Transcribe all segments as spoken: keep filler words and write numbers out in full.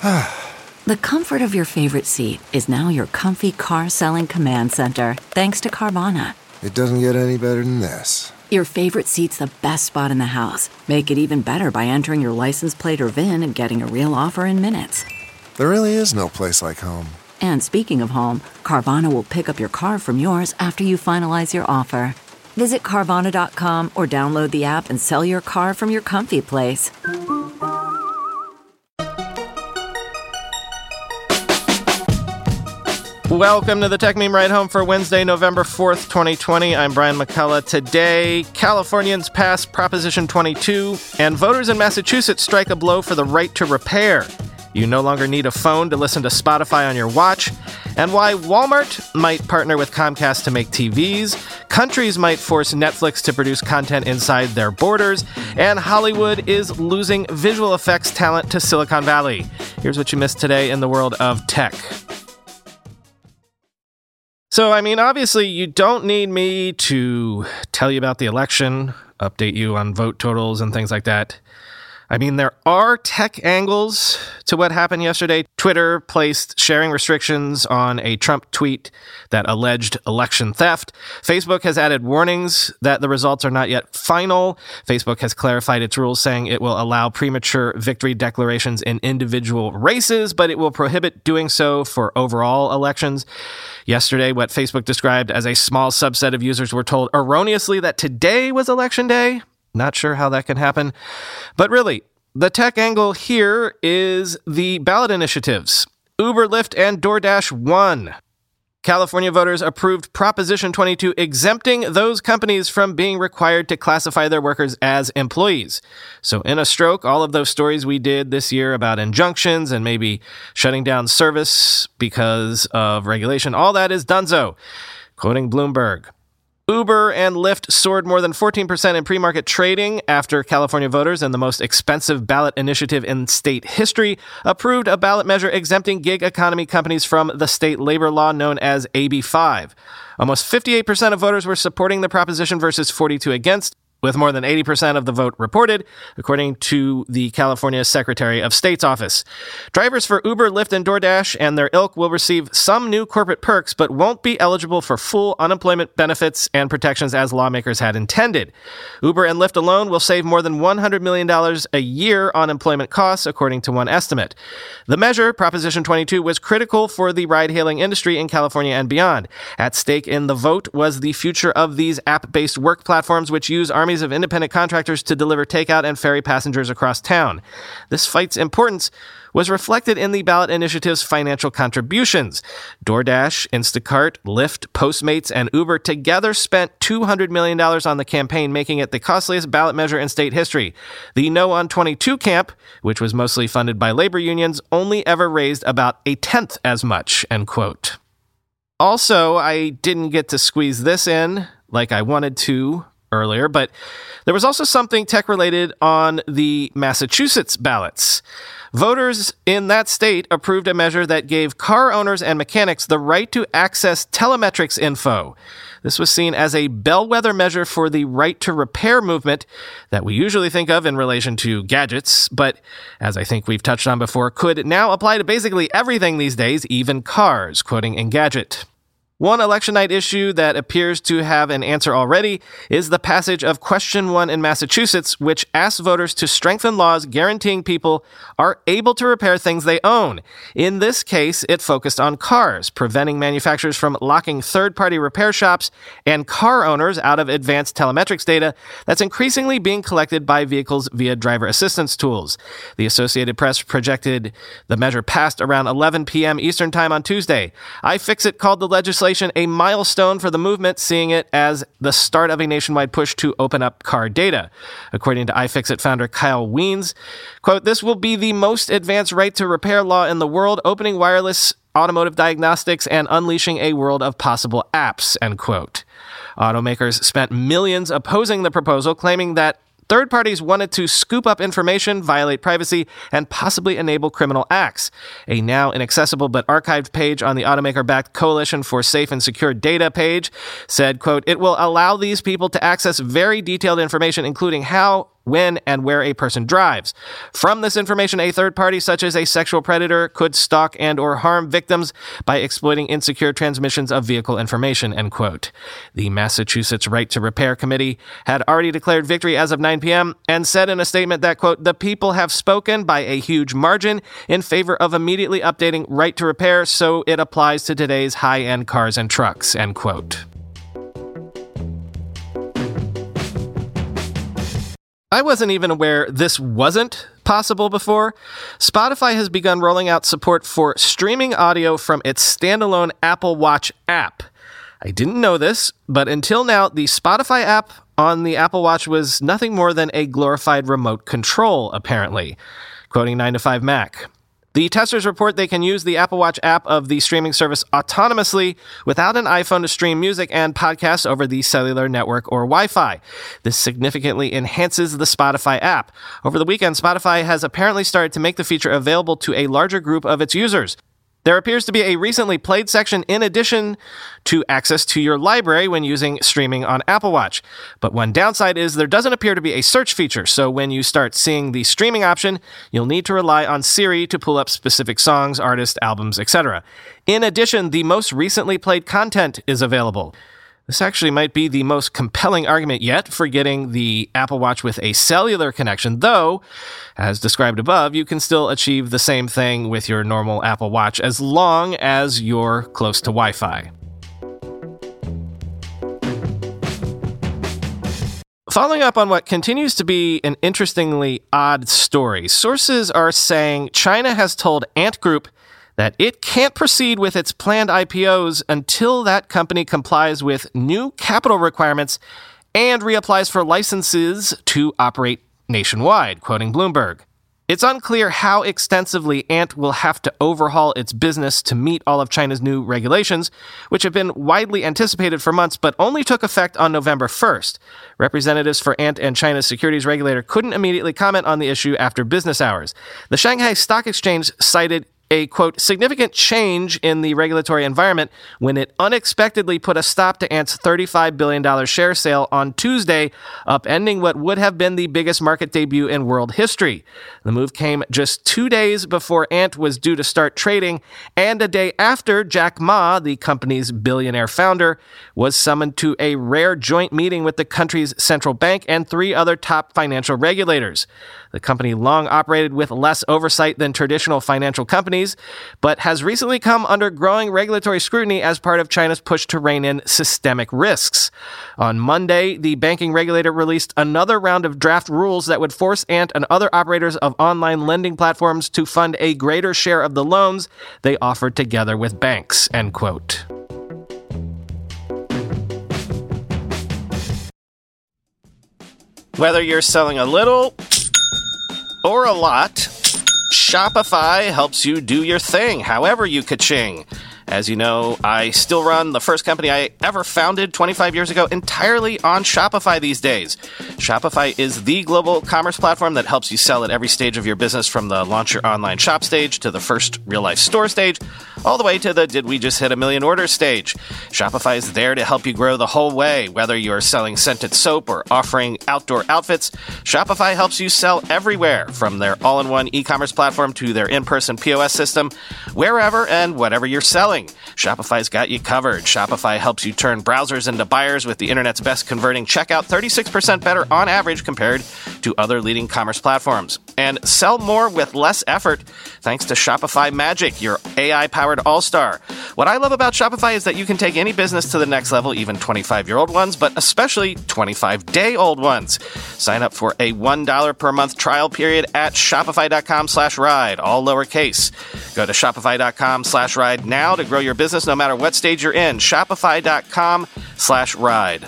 The comfort of your favorite seat is now your comfy car selling command center, thanks to Carvana. It doesn't get any better than this. Your favorite seat's the best spot in the house. Make it even better by entering your license plate or V I N and getting a real offer in minutes. There really is no place like home. And speaking of home, Carvana will pick up your car from yours after you finalize your offer. Visit Carvana dot com or download the app and sell your car from your comfy place. Welcome to the Tech Meme Ride Home for Wednesday, November fourth, twenty twenty. I'm Brian McCullough. Today, Californians pass Proposition twenty-two, and voters in Massachusetts strike a blow for the right to repair. You no longer need a phone to listen to Spotify on your watch, and why Walmart might partner with Comcast to make T Vs, countries might force Netflix to produce content inside their borders, and Hollywood is losing visual effects talent to Silicon Valley. Here's what you missed today in the world of tech. So, I mean, obviously, you don't need me to tell you about the election, update you on vote totals and things like that. I mean, there are tech angles to what happened yesterday. Twitter placed sharing restrictions on a Trump tweet that alleged election theft. Facebook has added warnings that the results are not yet final. Facebook has clarified its rules, saying it will allow premature victory declarations in individual races, but it will prohibit doing so for overall elections. Yesterday, what Facebook described as a small subset of users were told erroneously that today was election day. Not sure how that can happen. But really, the tech angle here is the ballot initiatives. Uber, Lyft, and DoorDash won. California voters approved Proposition twenty-two, exempting those companies from being required to classify their workers as employees. So in a stroke, all of those stories we did this year about injunctions and maybe shutting down service because of regulation, all that is donezo. Quoting Bloomberg, Uber and Lyft soared more than fourteen percent in pre-market trading after California voters, in the most expensive ballot initiative in state history, approved a ballot measure exempting gig economy companies from the state labor law known as A B five. Almost fifty-eight percent of voters were supporting the proposition versus forty-two against, with more than eighty percent of the vote reported, according to the California Secretary of State's office. Drivers for Uber, Lyft, and DoorDash and their ilk will receive some new corporate perks, but won't be eligible for full unemployment benefits and protections as lawmakers had intended. Uber and Lyft alone will save more than one hundred million dollars a year on employment costs, according to one estimate. The measure, Proposition twenty-two, was critical for the ride-hailing industry in California and beyond. At stake in the vote was the future of these app-based work platforms, which use armies of independent contractors to deliver takeout and ferry passengers across town. This fight's importance was reflected in the ballot initiative's financial contributions. DoorDash, Instacart, Lyft, Postmates, and Uber together spent two hundred million dollars on the campaign, making it the costliest ballot measure in state history. The No on twenty-two camp, which was mostly funded by labor unions, only ever raised about a tenth as much, end quote. Also, I didn't get to squeeze this in like I wanted to earlier, but there was also something tech-related on the Massachusetts ballots. Voters in that state approved a measure that gave car owners and mechanics the right to access telemetrics info. This was seen as a bellwether measure for the right to repair movement that we usually think of in relation to gadgets, but as I think we've touched on before, could now apply to basically everything these days, even cars, quoting Engadget. One election night issue that appears to have an answer already is the passage of Question one in Massachusetts, which asks voters to strengthen laws guaranteeing people are able to repair things they own. In this case, it focused on cars, preventing manufacturers from locking third-party repair shops and car owners out of advanced telemetrics data that's increasingly being collected by vehicles via driver assistance tools. The Associated Press projected the measure passed around eleven p.m. Eastern Time on Tuesday. iFixit called the legislation a milestone for the movement, seeing it as the start of a nationwide push to open up car data. According to iFixit founder Kyle Wiens, quote, "This will be the most advanced right to repair law in the world, opening wireless automotive diagnostics and unleashing a world of possible apps," end quote. Automakers spent millions opposing the proposal, claiming that third parties wanted to scoop up information, violate privacy, and possibly enable criminal acts. A now inaccessible but archived page on the automaker-backed Coalition for Safe and Secure Data page said, quote, "It will allow these people to access very detailed information, including how when and where a person drives. From this information, a third party, such as a sexual predator, could stalk and or harm victims by exploiting insecure transmissions of vehicle information, end quote. The Massachusetts Right to Repair Committee had already declared victory as of nine p.m. and said in a statement that, quote, the people have spoken by a huge margin in favor of immediately updating Right to Repair so it applies to today's high-end cars and trucks, end quote. I wasn't even aware this wasn't possible before. Spotify has begun rolling out support for streaming audio from its standalone Apple Watch app. I didn't know this, but until now, the Spotify app on the Apple Watch was nothing more than a glorified remote control, apparently, quoting nine to five Mac. The testers report they can use the Apple Watch app of the streaming service autonomously without an iPhone to stream music and podcasts over the cellular network or Wi-Fi. This significantly enhances the Spotify app. Over the weekend, Spotify has apparently started to make the feature available to a larger group of its users. There appears to be a recently played section in addition to access to your library when using streaming on Apple Watch. But one downside is there doesn't appear to be a search feature, so when you start seeing the streaming option, you'll need to rely on Siri to pull up specific songs, artists, albums, et cetera. In addition, the most recently played content is available. This actually might be the most compelling argument yet for getting the Apple Watch with a cellular connection, though, as described above, you can still achieve the same thing with your normal Apple Watch as long as you're close to Wi-Fi. Following up on what continues to be an interestingly odd story, sources are saying China has told Ant Group that it can't proceed with its planned I P Os until that company complies with new capital requirements and reapplies for licenses to operate nationwide, quoting Bloomberg. It's unclear how extensively Ant will have to overhaul its business to meet all of China's new regulations, which have been widely anticipated for months but only took effect on November first. Representatives for Ant and China's securities regulator couldn't immediately comment on the issue after business hours. The Shanghai Stock Exchange cited a, quote, significant change in the regulatory environment when it unexpectedly put a stop to Ant's thirty-five billion dollars share sale on Tuesday, upending what would have been the biggest market debut in world history. The move came just two days before Ant was due to start trading, and a day after Jack Ma, the company's billionaire founder, was summoned to a rare joint meeting with the country's central bank and three other top financial regulators. The company long operated with less oversight than traditional financial companies, but has recently come under growing regulatory scrutiny as part of China's push to rein in systemic risks. On Monday, the banking regulator released another round of draft rules that would force Ant and other operators of online lending platforms to fund a greater share of the loans they offered together with banks, end quote. Whether you're selling a little or a lot, Shopify helps you do your thing, however you ka-ching. As you know, I still run the first company I ever founded twenty-five years ago entirely on Shopify these days. Shopify is the global commerce platform that helps you sell at every stage of your business, from the launch your online shop stage to the first real-life store stage, all the way to the did we just hit a million orders stage. Shopify is there to help you grow the whole way. Whether you're selling scented soap or offering outdoor outfits, Shopify helps you sell everywhere, from their all-in-one e-commerce platform to their in-person P O S system, wherever and whatever you're selling. Shopify's got you covered. Shopify helps you turn browsers into buyers with the internet's best converting checkout, thirty-six percent better on average compared to other leading commerce platforms. And sell more with less effort thanks to Shopify Magic, your A I-powered all-star. What I love about Shopify is that you can take any business to the next level, even twenty-five-year-old ones, but especially twenty-five-day-old ones. Sign up for a one dollar per month trial period at shopify.com slash ride, all lowercase. Go to shopify.com slash ride now to grow your business no matter what stage you're in. Shopify.com slash ride.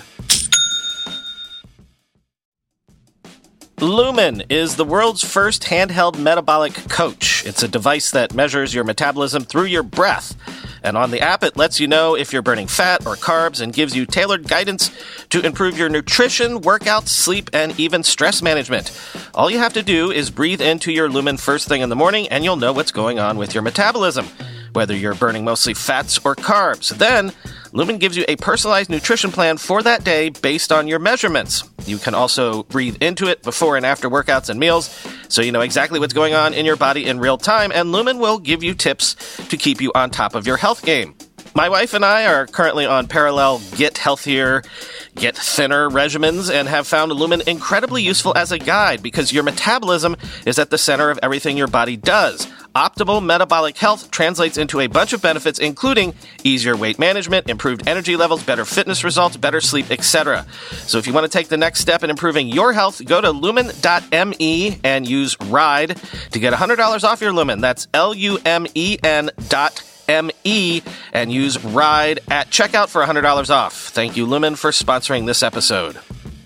Lumen is the world's first handheld metabolic coach. It's a device that measures your metabolism through your breath. And on the app, it lets you know if you're burning fat or carbs and gives you tailored guidance to improve your nutrition, workouts, sleep, and even stress management. All you have to do is breathe into your Lumen first thing in the morning, and you'll know what's going on with your metabolism, whether you're burning mostly fats or carbs. Then, Lumen gives you a personalized nutrition plan for that day based on your measurements. You can also breathe into it before and after workouts and meals, so you know exactly what's going on in your body in real time, and Lumen will give you tips to keep you on top of your health game. My wife and I are currently on parallel Get Healthier, Get Thinner regimens and have found Lumen incredibly useful as a guide because your metabolism is at the center of everything your body does. Optimal metabolic health translates into a bunch of benefits, including easier weight management, improved energy levels, better fitness results, better sleep, et cetera. So if you want to take the next step in improving your health, go to lumen dot me and use RIDE to get one hundred dollars off your Lumen. That's L U M E N dot M E and use RIDE at checkout for one hundred dollars off. Thank you, Lumen, for sponsoring this episode.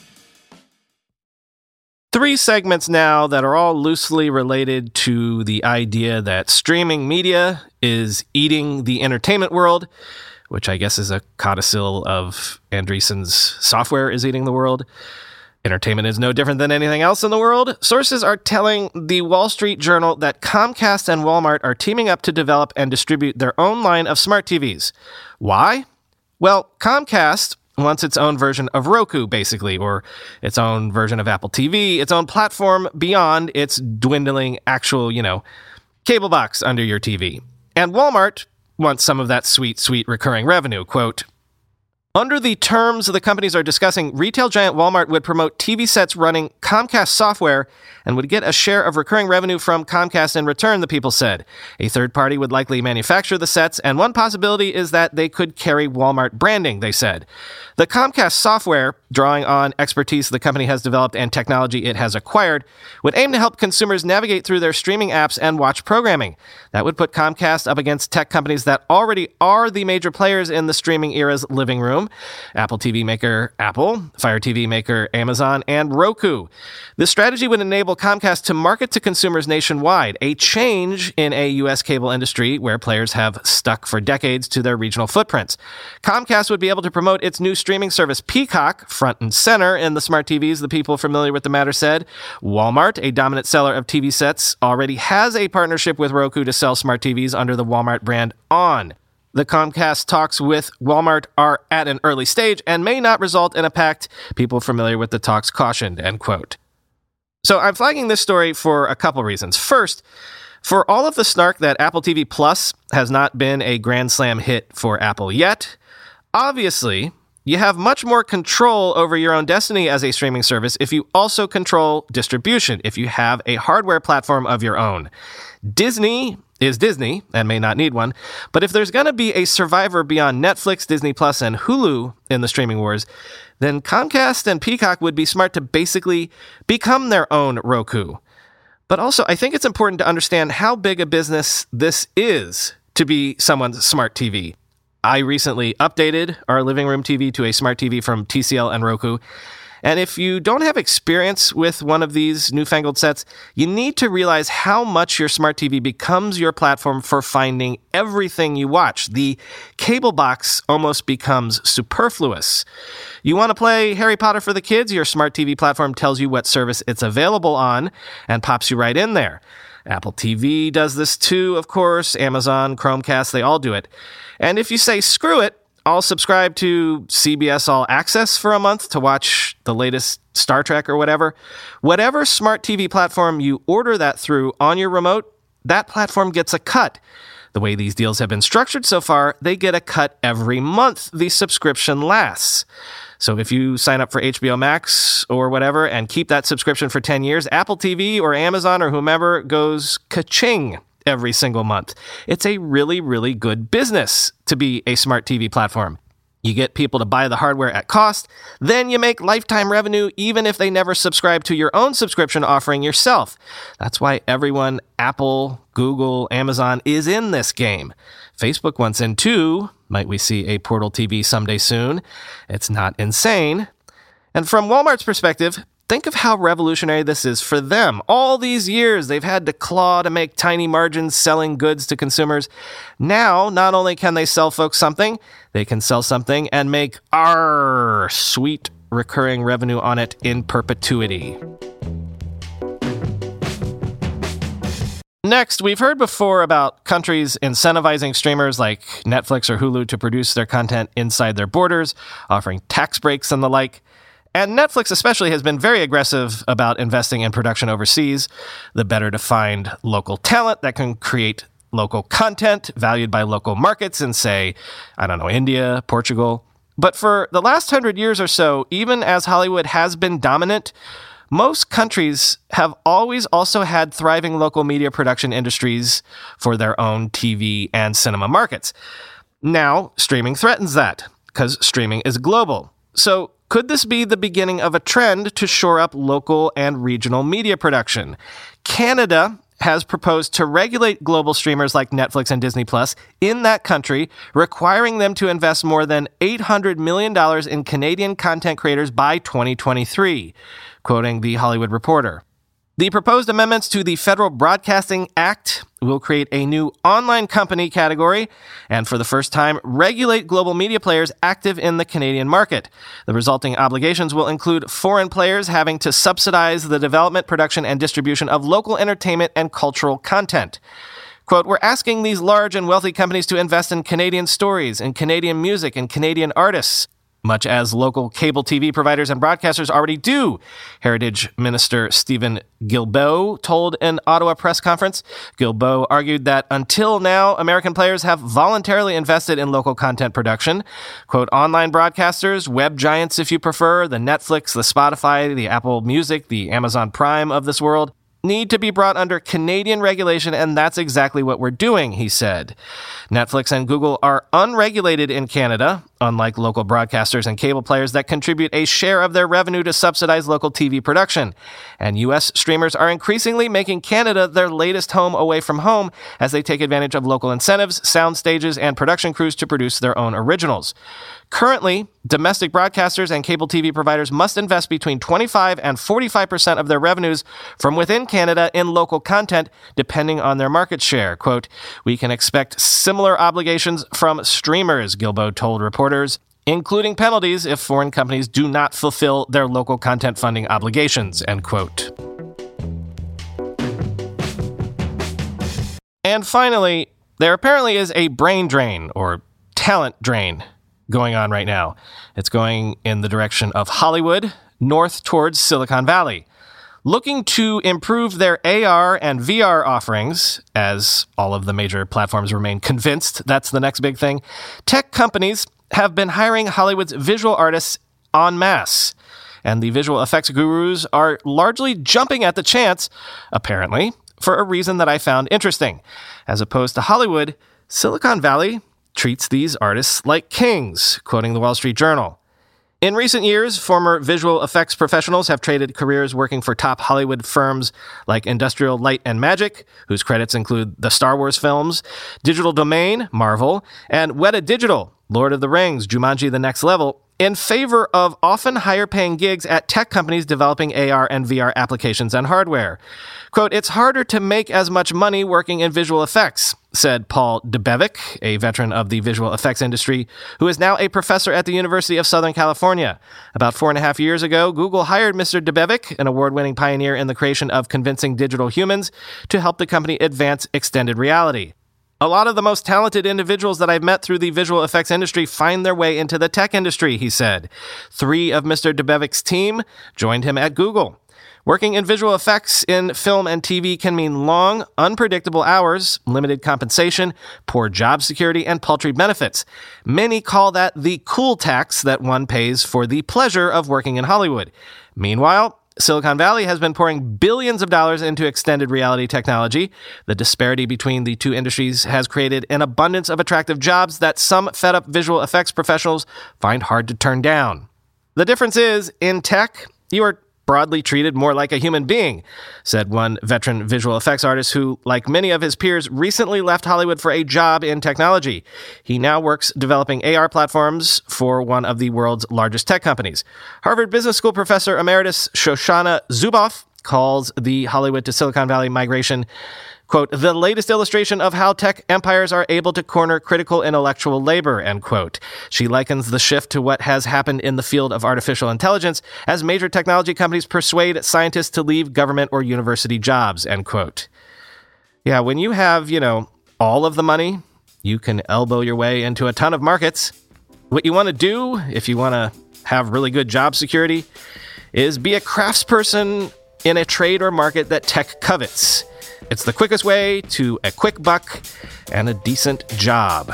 Three segments now that are all loosely related to the idea that streaming media is eating the entertainment world, which I guess is a codicil of Andreessen's software is eating the world. Entertainment is no different than anything else in the world. Sources are telling the Wall Street Journal that Comcast and Walmart are teaming up to develop and distribute their own line of smart T Vs. Why? Well, Comcast wants its own version of Roku, basically, or its own version of Apple T V, its own platform beyond its dwindling actual, you know, cable box under your T V. And Walmart wants some of that sweet, sweet recurring revenue. Quote, under the terms the companies are discussing, retail giant Walmart would promote T V sets running Comcast software and would get a share of recurring revenue from Comcast in return, the people said. A third party would likely manufacture the sets, and one possibility is that they could carry Walmart branding, they said. The Comcast software, drawing on expertise the company has developed and technology it has acquired, would aim to help consumers navigate through their streaming apps and watch programming. That would put Comcast up against tech companies that already are the major players in the streaming era's living room. Apple T V maker Apple, Fire T V maker Amazon, and Roku. This strategy would enable Comcast to market to consumers nationwide, a change in a U S cable industry where players have stuck for decades to their regional footprints. Comcast would be able to promote its new streaming service Peacock front and center in the smart T Vs, the people familiar with the matter said. Walmart, a dominant seller of T V sets, already has a partnership with Roku to sell smart T Vs under the Walmart brand ON. The Comcast talks with Walmart are at an early stage and may not result in a pact, people familiar with the talks cautioned, end quote. So I'm flagging this story for a couple reasons. First, for all of the snark that Apple T V Plus has not been a grand slam hit for Apple yet, obviously, you have much more control over your own destiny as a streaming service if you also control distribution, if you have a hardware platform of your own. Disney is Disney and may not need one, but if there's going to be a survivor beyond Netflix, Disney Plus, and Hulu in the streaming wars, then Comcast and Peacock would be smart to basically become their own Roku. But also, I think it's important to understand how big a business this is to be someone's smart T V. I recently updated our living room T V to a smart T V from T C L and Roku. And if you don't have experience with one of these newfangled sets, you need to realize how much your smart T V becomes your platform for finding everything you watch. The cable box almost becomes superfluous. You want to play Harry Potter for the kids? Your smart T V platform tells you what service it's available on and pops you right in there. Apple T V does this too, of course. Amazon, Chromecast, they all do it. And if you say, screw it, I'll subscribe to C B S All Access for a month to watch the latest Star Trek or whatever. Whatever smart T V platform you order that through on your remote, that platform gets a cut. The way these deals have been structured so far, they get a cut every month the subscription lasts. So if you sign up for H B O Max or whatever and keep that subscription for ten years, Apple T V or Amazon or whomever goes ka-ching every single month. It's a really, really good business to be a smart T V platform. You get people to buy the hardware at cost, then you make lifetime revenue even if they never subscribe to your own subscription offering yourself. That's why everyone, Apple, Google, Amazon, is in this game. Facebook wants in too. Might we see a Portal T V someday soon? It's not insane. And from Walmart's perspective, think of how revolutionary this is for them. All these years, they've had to claw to make tiny margins selling goods to consumers. Now, not only can they sell folks something, they can sell something and make our sweet recurring revenue on it in perpetuity. Next, we've heard before about countries incentivizing streamers like Netflix or Hulu to produce their content inside their borders, offering tax breaks and the like. And Netflix especially has been very aggressive about investing in production overseas, the better to find local talent that can create local content valued by local markets in, say, I don't know, India, Portugal. But for the last hundred years or so, even as Hollywood has been dominant, most countries have always also had thriving local media production industries for their own T V and cinema markets. Now, streaming threatens that, because streaming is global. So, could this be the beginning of a trend to shore up local and regional media production? Canada has proposed to regulate global streamers like Netflix and Disney Plus in that country, requiring them to invest more than eight hundred million dollars in Canadian content creators by twenty twenty-three, quoting The Hollywood Reporter. The proposed amendments to the Federal Broadcasting Act will create a new online company category and, for the first time, regulate global media players active in the Canadian market. The resulting obligations will include foreign players having to subsidize the development, production, and distribution of local entertainment and cultural content. Quote, we're asking these large and wealthy companies to invest in Canadian stories, in Canadian music, and Canadian artists, much as local cable T V providers and broadcasters already do, Heritage Minister Stephen Guilbeault told an Ottawa press conference. Guilbeault argued that until now, American players have voluntarily invested in local content production. Quote, online broadcasters, web giants if you prefer, the Netflix, the Spotify, the Apple Music, the Amazon Prime of this world, need to be brought under Canadian regulation, and that's exactly what we're doing, he said. Netflix and Google are unregulated in Canada, unlike local broadcasters and cable players that contribute a share of their revenue to subsidize local T V production. And U S streamers are increasingly making Canada their latest home away from home as they take advantage of local incentives, sound stages, and production crews to produce their own originals. Currently, domestic broadcasters and cable T V providers must invest between twenty-five and forty-five percent of their revenues from within Canada in local content, depending on their market share. Quote, we can expect similar obligations from streamers, Guilbeault told reporters, including penalties if foreign companies do not fulfill their local content funding obligations, end quote. And finally, there apparently is a brain drain, or talent drain, going on right now. It's going in the direction of Hollywood, north towards Silicon Valley. Looking to improve their A R and V R offerings, as all of the major platforms remain convinced that's the next big thing, tech companies have been hiring Hollywood's visual artists en masse. And the visual effects gurus are largely jumping at the chance, apparently, for a reason that I found interesting. As opposed to Hollywood, Silicon Valley treats these artists like kings, quoting the Wall Street Journal. In recent years, former visual effects professionals have traded careers working for top Hollywood firms like Industrial Light and Magic, whose credits include the Star Wars films, Digital Domain, Marvel, and Weta Digital, Lord of the Rings, Jumanji: The Next Level, in favor of often higher-paying gigs at tech companies developing A R and V R applications and hardware. Quote, it's harder to make as much money working in visual effects, said Paul Debevec, a veteran of the visual effects industry, who is now a professor at the University of Southern California. About four and a half years ago, Google hired Mister Debevec, an award-winning pioneer in the creation of convincing digital humans, to help the company advance extended reality. A lot of the most talented individuals that I've met through the visual effects industry find their way into the tech industry, he said. Three of Mister Debevec's team joined him at Google. Working in visual effects in film and T V can mean long, unpredictable hours, limited compensation, poor job security, and paltry benefits. Many call that the cool tax that one pays for the pleasure of working in Hollywood. Meanwhile, Silicon Valley has been pouring billions of dollars into extended reality technology. The disparity between the two industries has created an abundance of attractive jobs that some fed-up visual effects professionals find hard to turn down. The difference is, in tech, you are broadly treated more like a human being, said one veteran visual effects artist who, like many of his peers, recently left Hollywood for a job in technology. He now works developing A R platforms for one of the world's largest tech companies. Harvard Business School professor emeritus Shoshana Zuboff calls the Hollywood to Silicon Valley migration, quote, the latest illustration of how tech empires are able to corner critical intellectual labor, end quote. She likens the shift to what has happened in the field of artificial intelligence as major technology companies persuade scientists to leave government or university jobs, end quote. Yeah, when you have, you know, all of the money, you can elbow your way into a ton of markets. What you want to do, if you want to have really good job security, is be a craftsperson in a trade or market that tech covets. It's the quickest way to a quick buck and a decent job.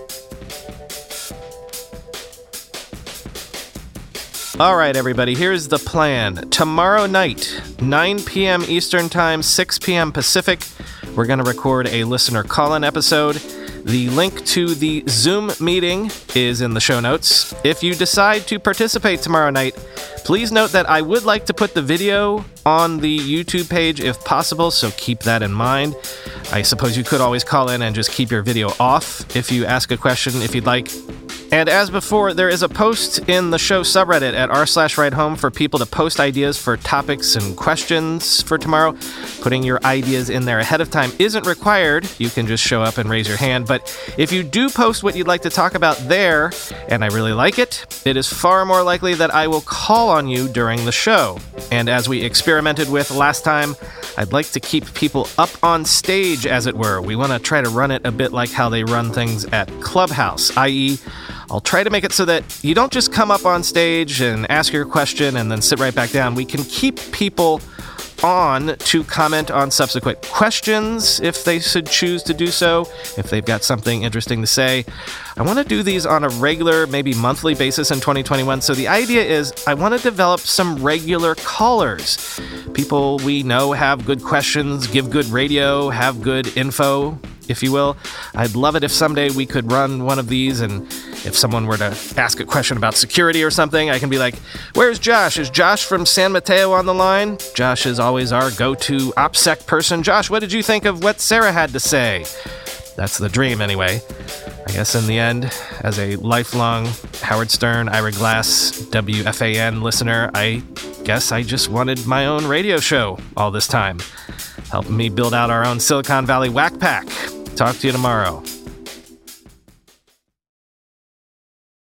All right, everybody, here's the plan. Tomorrow night, nine p.m. Eastern Time, six p.m. Pacific, we're going to record a listener call-in episode. The link to the Zoom meeting is in the show notes. If you decide to participate tomorrow night, please note that I would like to put the video on the YouTube page if possible, so keep that in mind. I suppose you could always call in and just keep your video off if you ask a question if you'd like. And as before, there is a post in the show subreddit at r slash ride home for people to post ideas for topics and questions for tomorrow. Putting your ideas in there ahead of time isn't required. You can just show up and raise your hand. But if you do post what you'd like to talk about there, and I really like it, it is far more likely that I will call on you during the show. And as we experimented with last time, I'd like to keep people up on stage, as it were. We want to try to run it a bit like how they run things at Clubhouse, that is, I'll try to make it so that you don't just come up on stage and ask your question and then sit right back down. We can keep people on to comment on subsequent questions if they should choose to do so, if they've got something interesting to say. I want to do these on a regular, maybe monthly basis in twenty twenty-one. So the idea is I want to develop some regular callers. People we know have good questions, give good radio, have good info, if you will. I'd love it if someday we could run one of these, and if someone were to ask a question about security or something, I can be like, where's Josh? Is Josh from San Mateo on the line? Josh is always our go-to OPSEC person. Josh, what did you think of what Sarah had to say? That's the dream, anyway. I guess in the end, as a lifelong Howard Stern, Ira Glass, W F A N listener, I guess I just wanted my own radio show all this time, helping me build out our own Silicon Valley Whack Pack. Talk to you tomorrow.